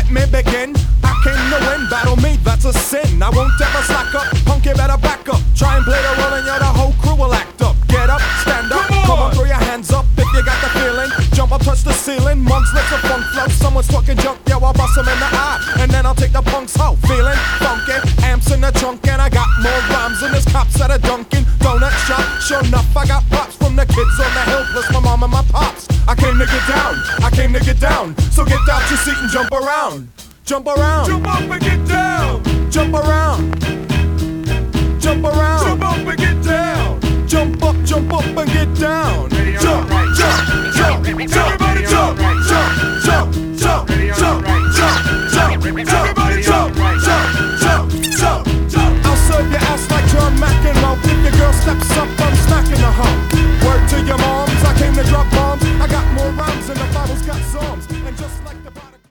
let me begin. I came to win, battle me, that's a sin. I won't ever slack up, punk, you better back up. Try and play the role and the whole crew will act up. Get up, stand up, come on, throw your hands up if you got the feeling. Jump up, touch the ceiling, monks let the funk flow. Someone's talking junk, yeah, I'll bust them in the eye. And then I'll take the punk's hoe, feeling funky. Amps in the trunk and I got more rhymes than this cops at a Dunkin' Donut shop. Sure enough, I got props from the kids on the hill, plus my mom and my pops. I came to get down, I came to get down. So get out your seat and jump around. Jump around, Jump up and get down. jump around, jump around, Jump up and get down. jump up and get down. Jump, Right. jump, jump, jump, Everybody jump, jump. jump, jump, jump, jump, jump, jump, jump. Everybody